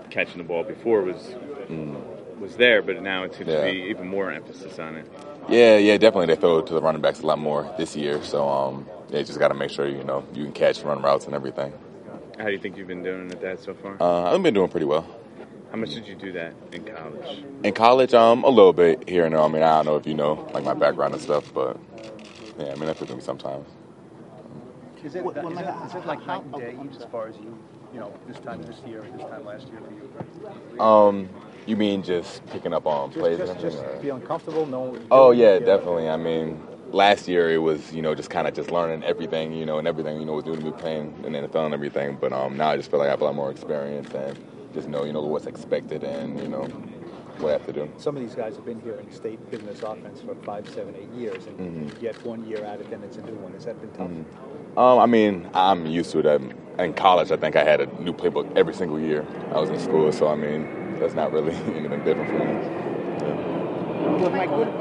catching the ball before was there, but now it seems to be even more emphasis on it. Yeah, definitely. They throw it to the running backs a lot more this year. So they just got to make sure you can catch, run routes, and everything. How do you think you've been doing at that so far? I've been doing pretty well. How much did you do that in college? In college, a little bit here and there. I mean, I don't know if you know like my background and stuff, but yeah, I mean that took me sometimes. Is it like night and day as far as this time this year and this time last year for you? You mean just picking up on plays and everything? Just feeling comfortable, knowing what you're Oh doing? yeah, definitely. I mean, last year it was just kind of just learning everything, and everything was new to me playing in the NFL and everything. But now I just feel like I have a lot more experience and just know what's expected and what I have to do. Some of these guys have been here in state business offense for 5, 7, 8 years, and you get 1 year out of them, it's a new one. Has that been tough? I mean, I'm used to it. In college, I think I had a new playbook every single year I was in school, so I mean, that's not really anything different for me. Yeah. Well, Mike, what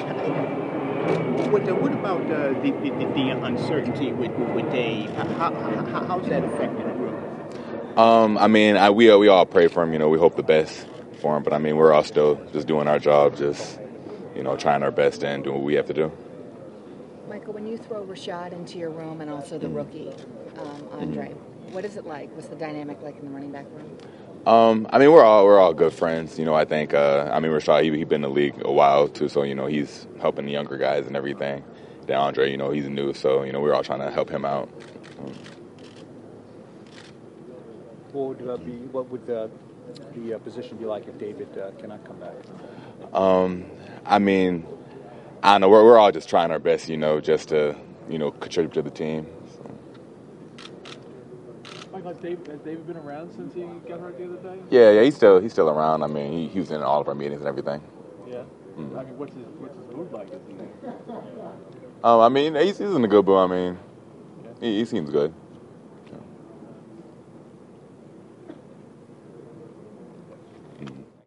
about the uncertainty with Dave? How's that affecting the room? I mean, we all pray for him. We hope the best for him, but I mean, we're all still just doing our job, just trying our best and doing what we have to do. Michael, when you throw Rashad into your room and also the rookie, Andre, what is it like? What's the dynamic like in the running back room? I mean, we're all good friends. I think, Rashad, he's been in the league a while, too, so, he's helping the younger guys and everything. Then Andre, he's new, so, we're all trying to help him out. What would the position be like if David cannot come back? I mean, I don't know. We're all just trying our best, just to, contribute to the team. So. Mike, has David been around since he got hurt the other day? Yeah, he's still around. I mean, he was in all of our meetings and everything. Yeah. Mm-hmm. I mean, what's his mood like? Is he? I mean, he's in a good mood. I mean, he seems good.